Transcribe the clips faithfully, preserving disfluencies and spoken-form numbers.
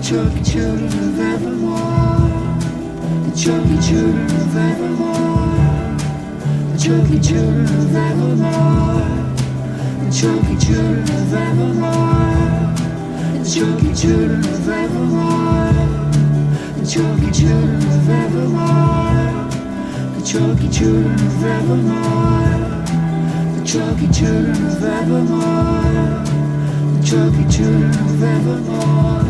Chunky children of Evermore, the chunky children of Evermore, the chunky children of Evermore, the chunky children of Evermore, the chunky children of Evermore, the chunky children of Evermore, the chunky children of Evermore, the chunky children of Evermore, the chunky children of Evermore.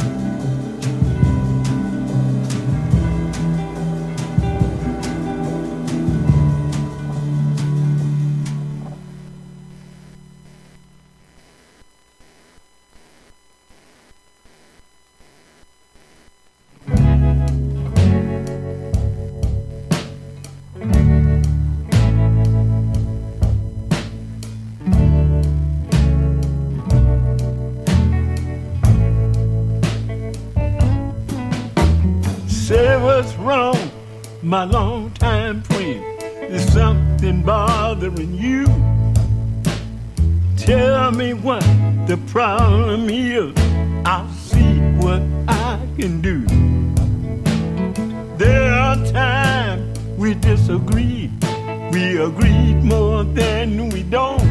My longtime friend, there's something bothering you. Tell me what the problem is. I'll see what I can do. There are times we disagree. We agreed more than we don't.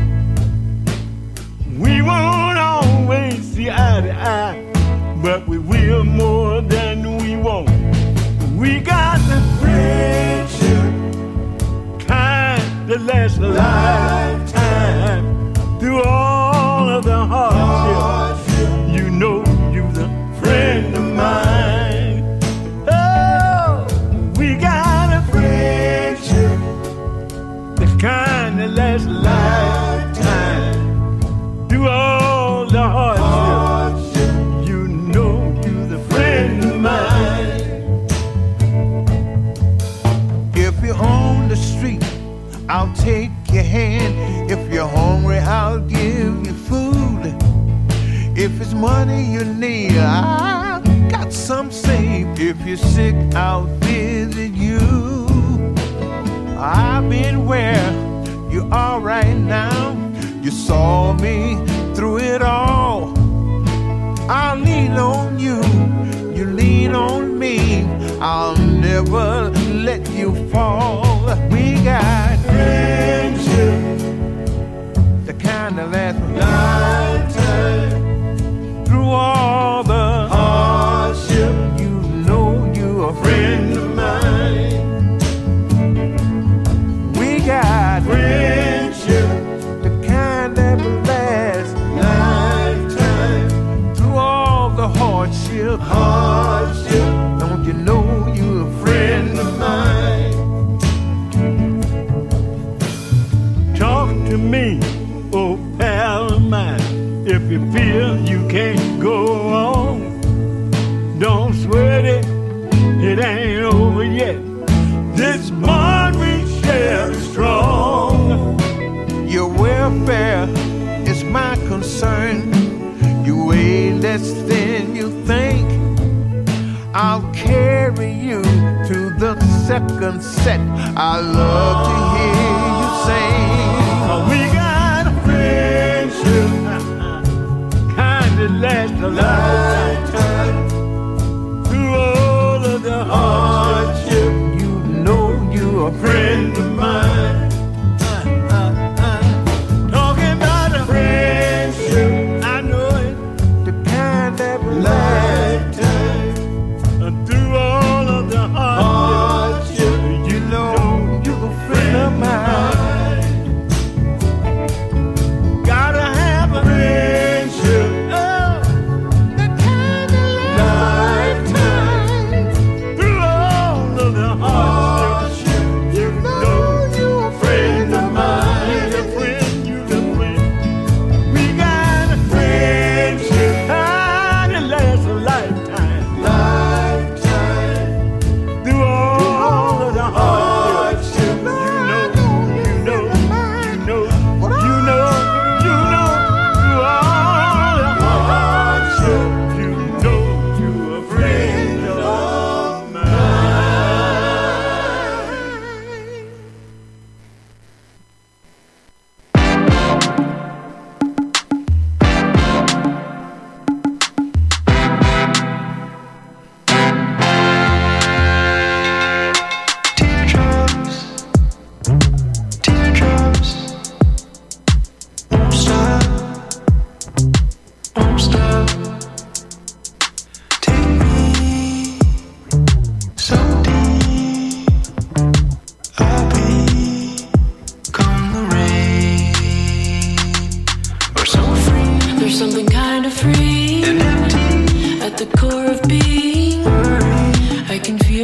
We won't always see eye to eye, but we will more than we won't. We got the friendship kind that lasts a lifetime. Through all of the hardship, you know you're the friend of mine. Oh, we got a friendship, the kind that lasts a lifetime. Through all the hardship, you know you're the friend of mine. On the street, I'll take your hand. If you're hungry, I'll give you food. If it's money you need, I've got some saved. If you're sick, I'll visit you. I've been where you are right now. You saw me through it all. I'll lean on you, you lean on me. I'll never let you fall. We got friendship, the kind that lasts a lifetime. Through all the hardship, you know you're a friend of mine. We got friendship, the kind that lasts a lifetime. Through all the hardship, hardship. Don't you know you're a friend of mine? Talk to me, oh pal of mine. If you feel you can't go on, don't sweat it, it ain't over yet. This bond we share is strong. Your welfare is my concern. You weigh less than you think. I'll carry you to the second set. I love to hear you sing. We got a friendship, kind that lasts a lifetime. Through all of the hardship, you know you're a friend of mine. Uh, uh, uh. Talking about a friendship, I know it, the kind that will last. Through all of the hardship, you know you're a friend of mine. Gotta have a friendship, oh, the kind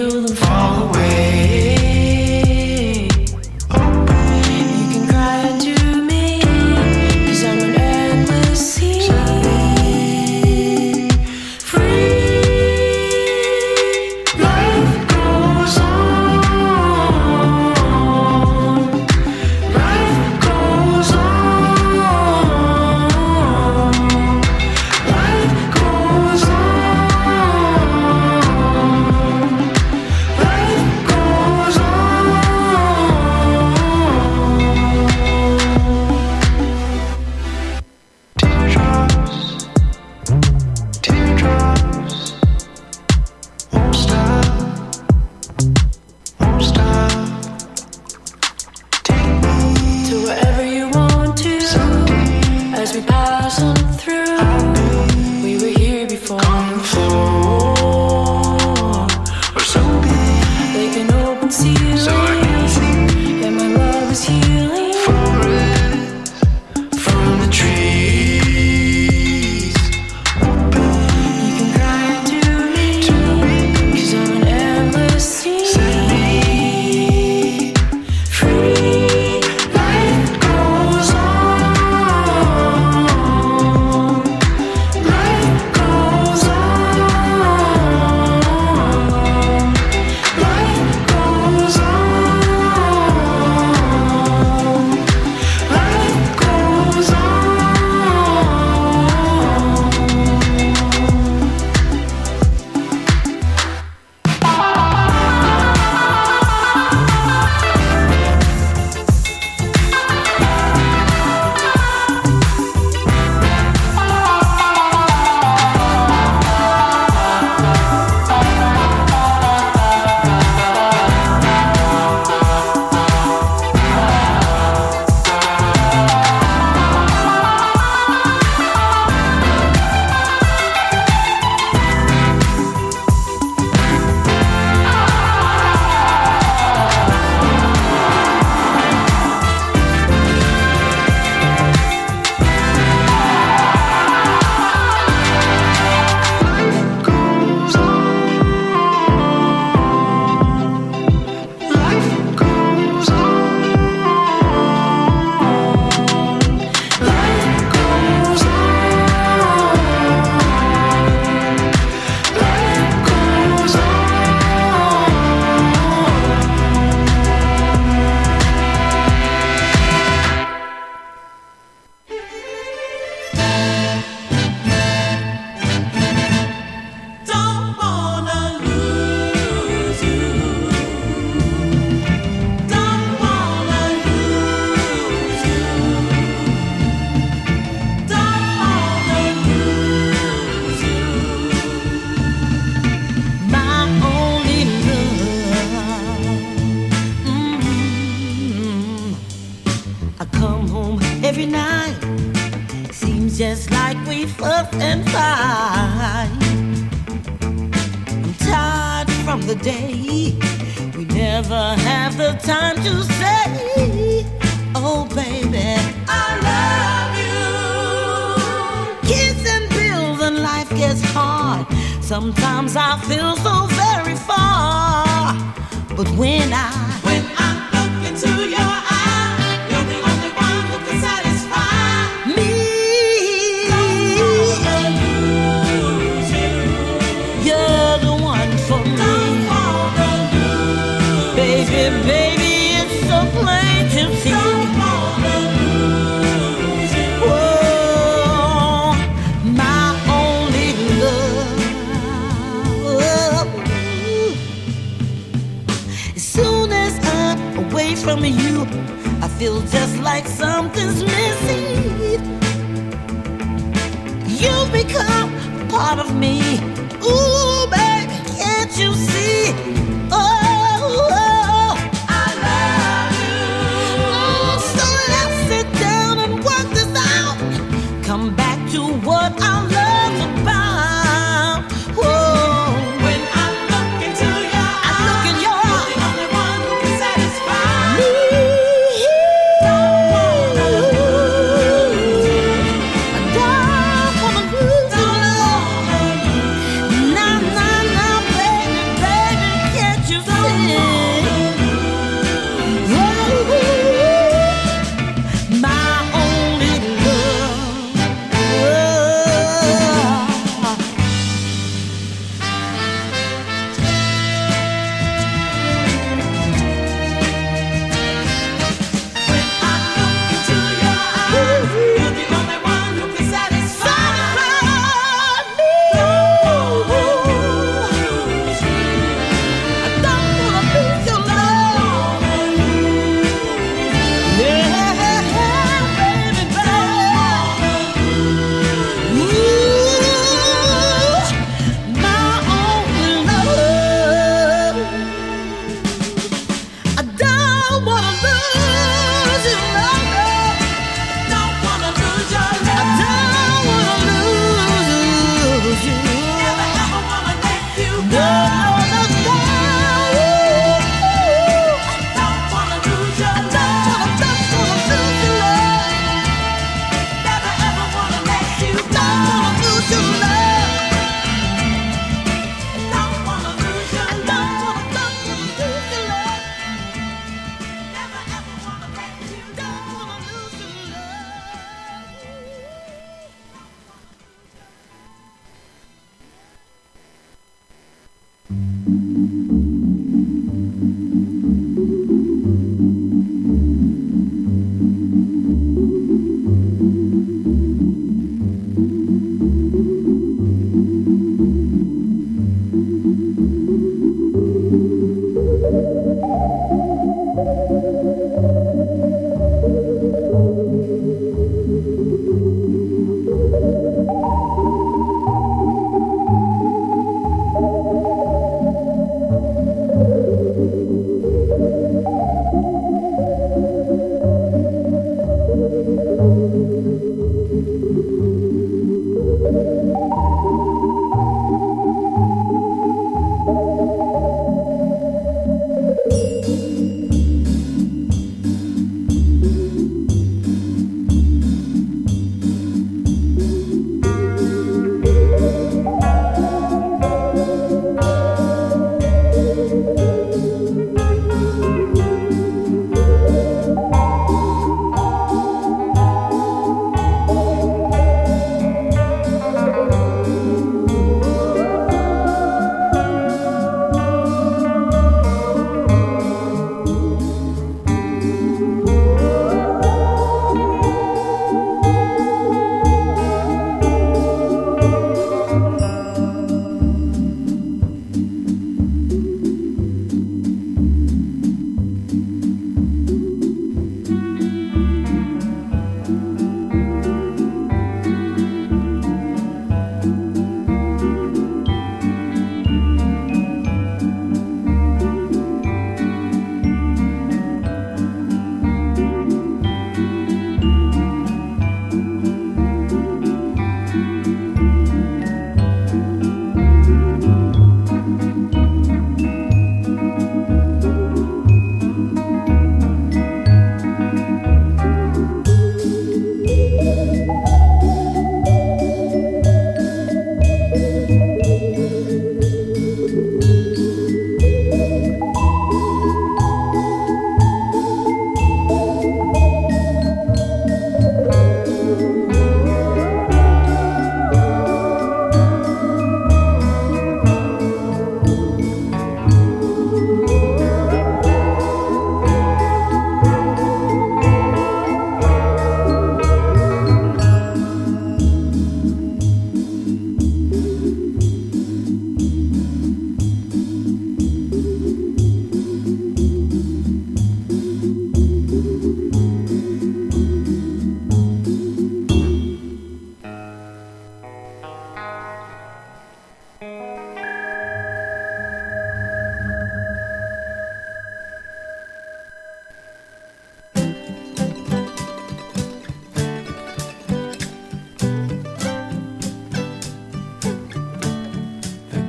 feel them fall away. You can cry to me, 'cause I'm an endless sea. Free, life goes on. Life goes on. Life goes on. Just like we fuss and fight. I'm tired from the day we never have the time to say, oh baby, I love you. Kids and bills and life gets hard. Sometimes I feel so very far. But when I when I look into your eyes, you're the only one who can satisfy me. Baby, it's so plain to see. Don't wanna lose you. Whoa, my only love. As soon as I'm away from you, I feel just like something's missing. You've become part of me. Ooh, baby, can't you see? Oh. Come back to what our love's about. Whoa. When I look into your eyes, I look in your eyes, you're the only one who can satisfy me. Don't wanna lose you. I don't wanna lose you. Nah, nah, nah, baby, baby.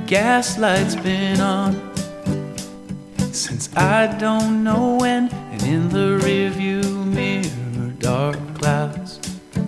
gaslight's been on since I don't know when, and in the rearview mirror, dark clouds.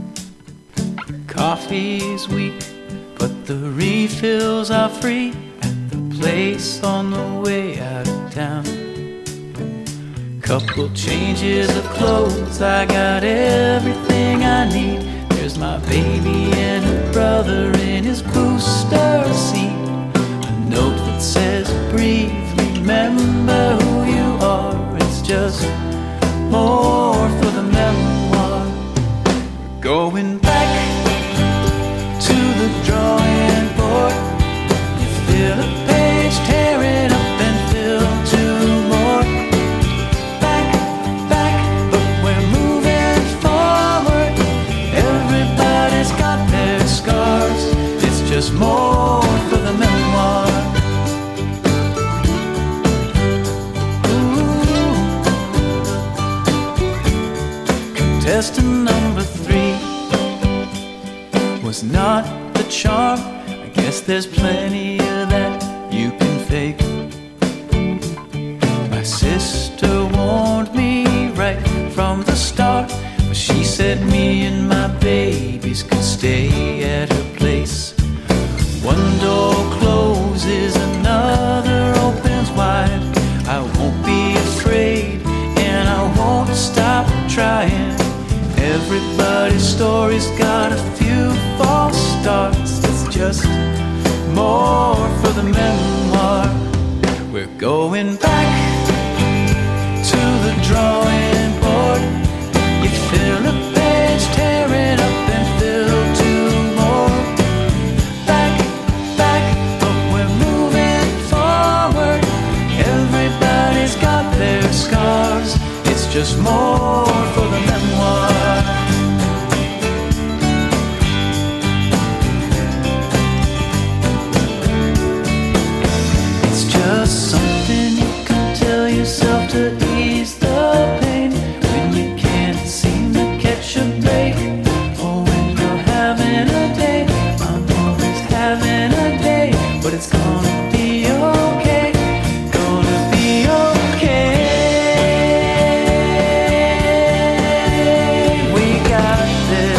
Coffee's weak, but the refills are free at the place on the way out of town. Couple changes of clothes, I got everything I need. There's my baby and her brother in his booster seat. A note that says, breathe, remember who you are. It's just more for the memoir. We're going back to the drawing board. You fill a page, tear it up and fill two more. Back, back, but we're moving forward. Everybody's got their scars. It's just more for the memoir. Ooh. Contestant number three was not the charm. I guess there's plenty of that you can fake. My sister warned me right from the start, but she said me and my babies could stay at her place. One door closes, another opens wide. I won't be afraid, and I won't stop trying. Everybody's story's got a few false starts. It's just more for the memoir. We're going back to the drawing board. You fill a page, tear it up and fill two more. Back, back, but we're moving forward. Everybody's got their scars. It's just more for the memoir. It's just something you can tell yourself to ease the pain when you can't seem to catch a break, or when you're having a day. I'm always having a day, but it's gonna be okay. Gonna be okay. We got this.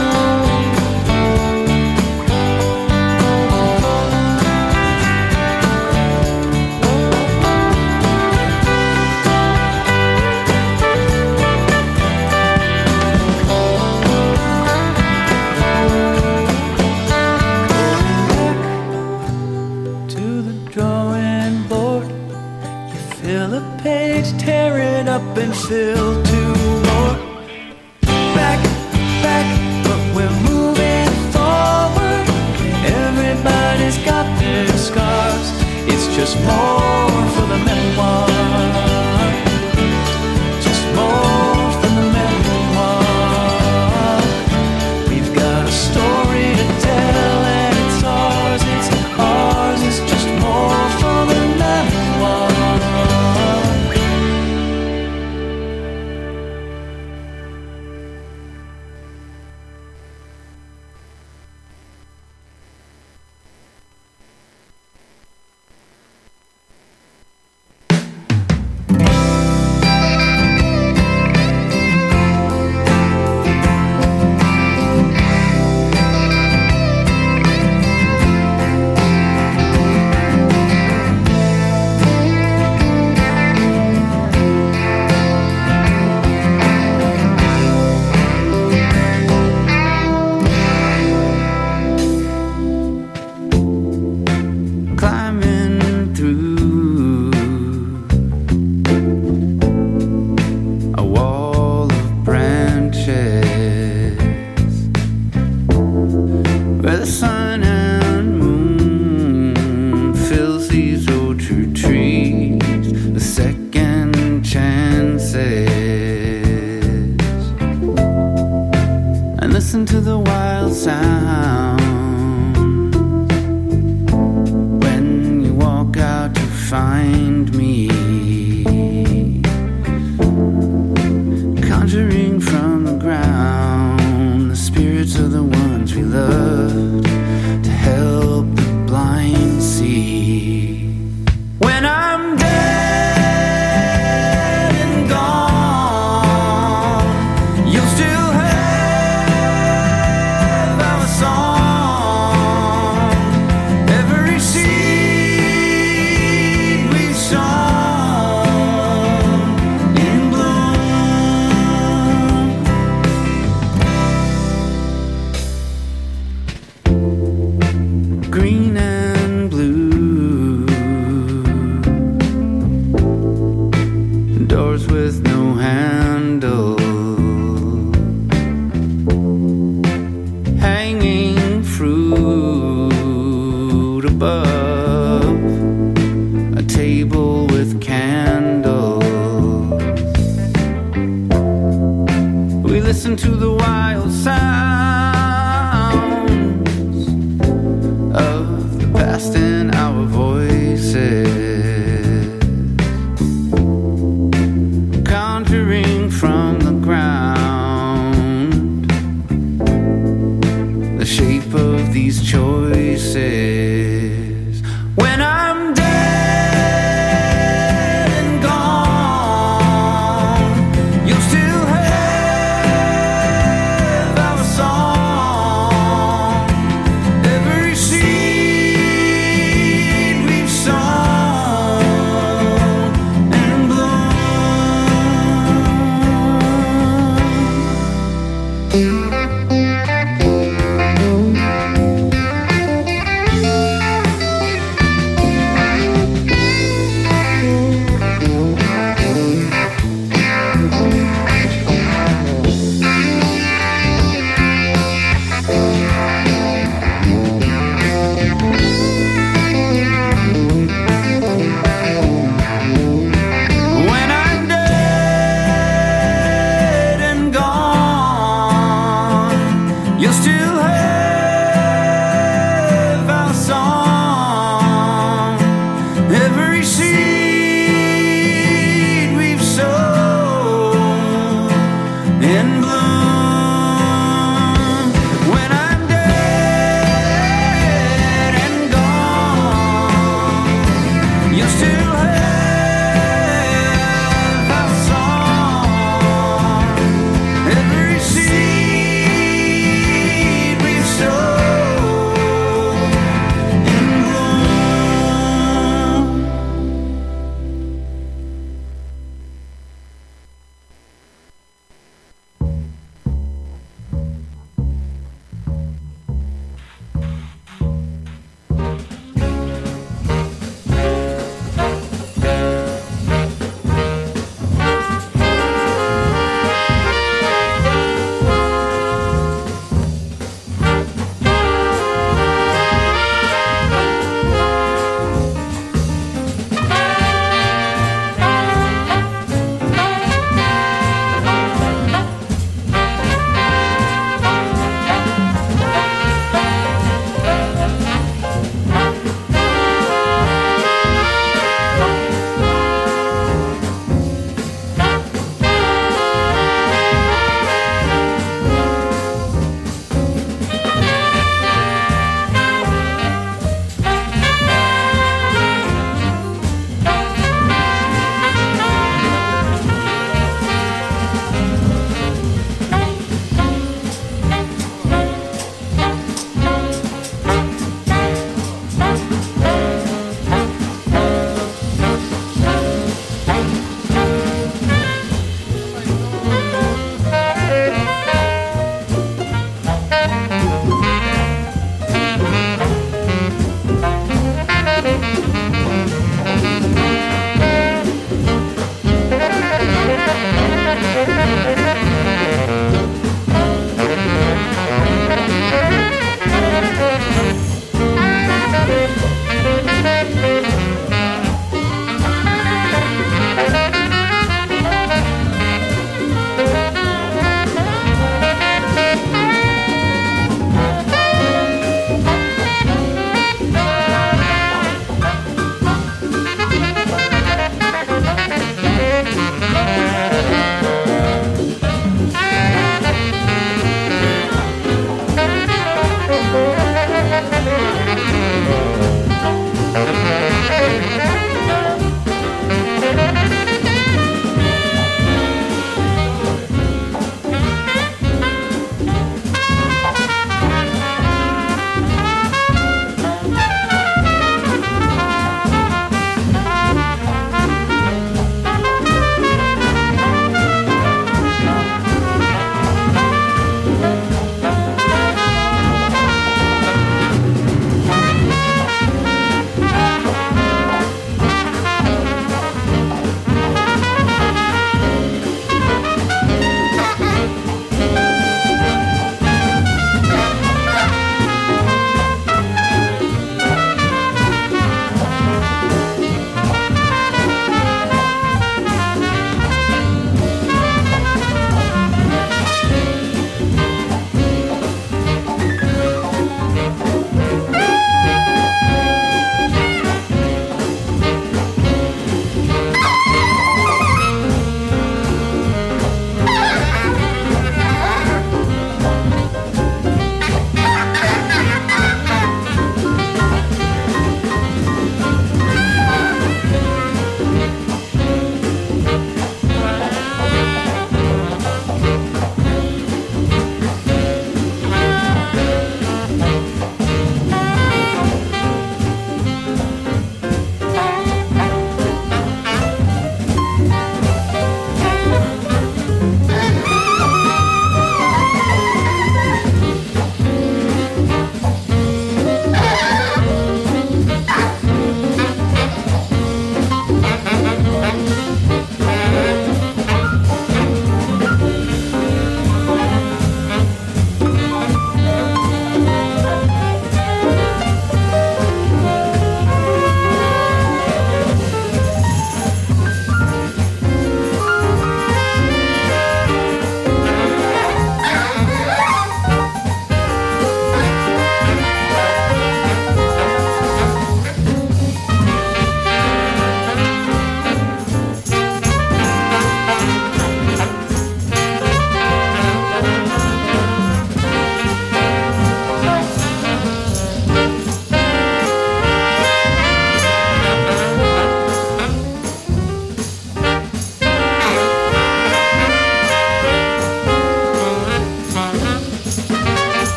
To the drawing board, you fill a page, tear it up and fill two more. Back, back, but we're moving forward. Everybody's got their scars. It's just more for the memoir. Just more for the memoir. We've got a story to tell, and it's ours, it's ours. It's just more for the memoir. Climbing through a wall of branches where the sun and moon fills these old true trees with second chances, and listen to the wild sound when you walk out to find me, conjuring from the ground the spirits of the ones we loved to help the blind see. doors with no handle, hanging fruit above a table with candles. We listen to the wild sounds of the past in our voices, conjuring from the ground the shape of these choices. When I'm dead and gone, you'll still have our song.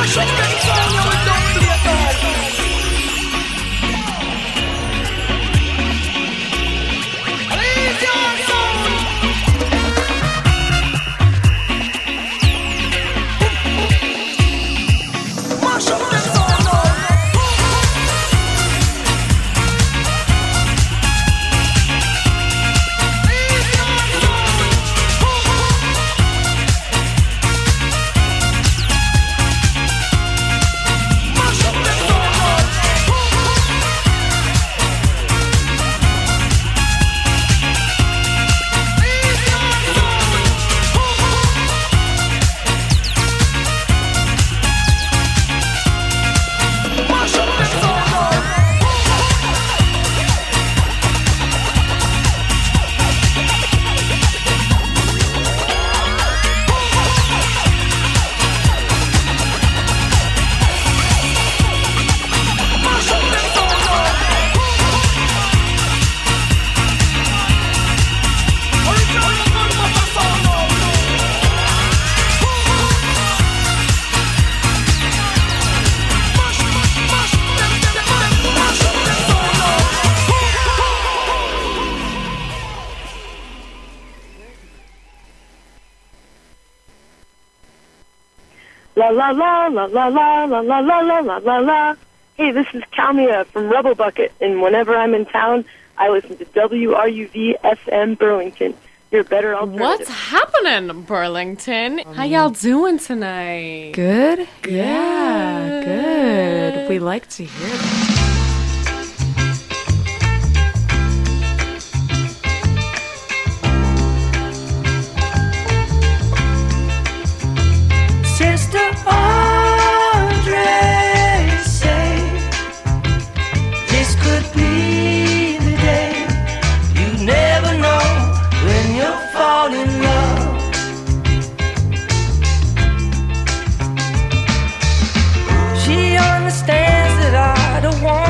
La la la la la la la la la la la la la. Hey, this is Kalmia from Rebel Bucket, and whenever I'm in town, I listen to W R U V F M Burlington. You're a better alternative. What's happening, Burlington? How y'all doing tonight? Good? Good. Yeah, good. We like to hear that. Sister Andre say this could be the day. You never know when you'll fall in love. She understands that I don't want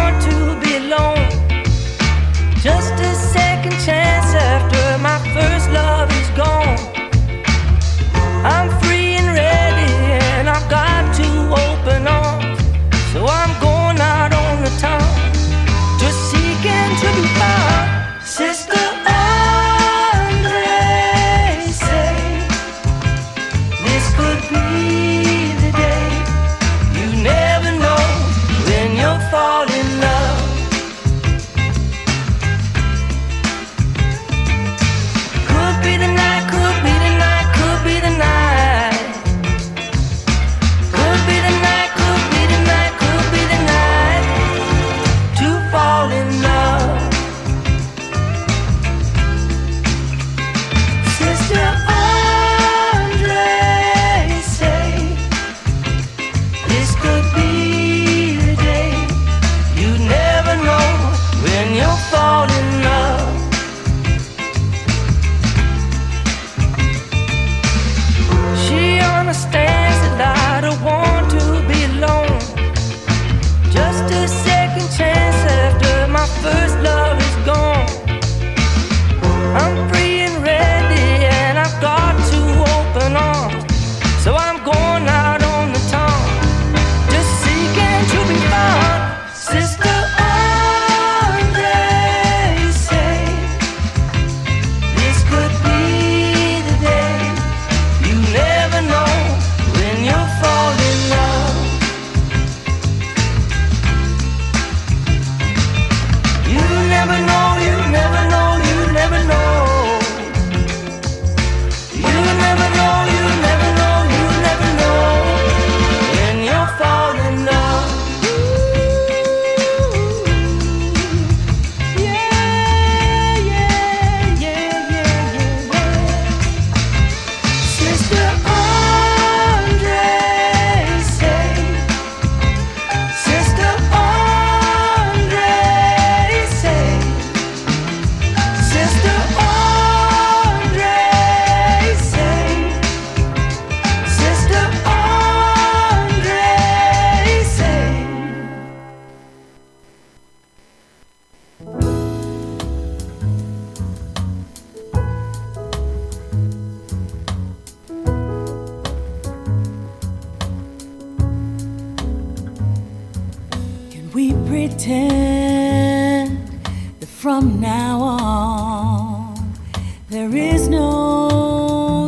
pretend that from now on there is no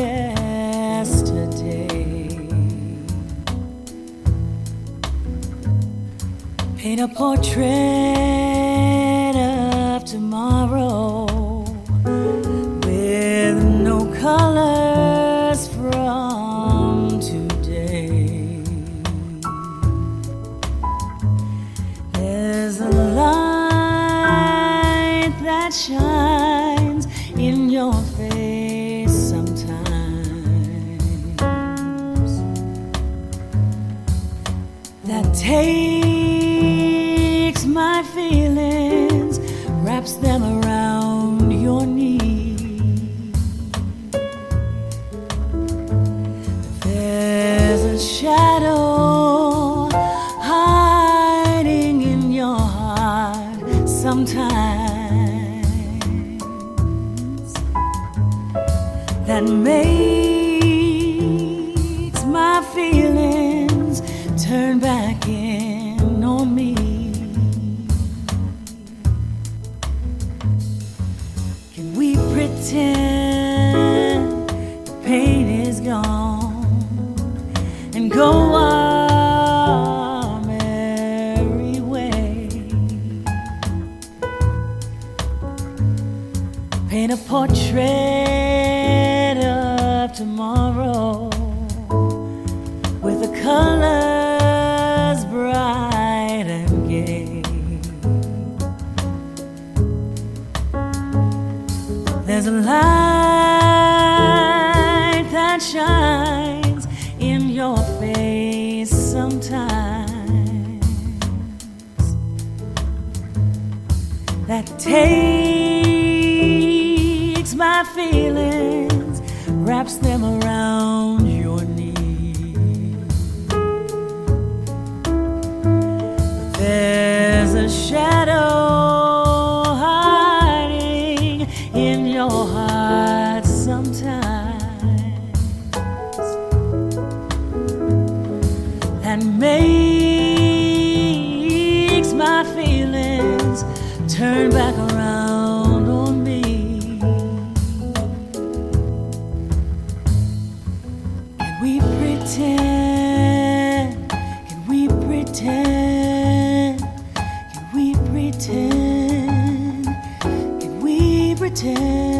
yesterday. Paint a portrait of tomorrow with no colors from today. There's a light that shines in your face sometimes, that takes my feelings, wraps them around your knee. There's a shadow hiding in your heart sometimes, that makes my feelings turn back in on me. Can we pretend the pain is gone and go our merry way? Paint a portrait of tomorrow with the colors bright and gay. There's a light that shines in your face sometimes, that takes my feelings, wraps them around your knee. There's a shadow hiding in your heart sometimes, and makes my feelings turn back around on me. Can we pretend? Can we pretend? Can we pretend? Can we pretend?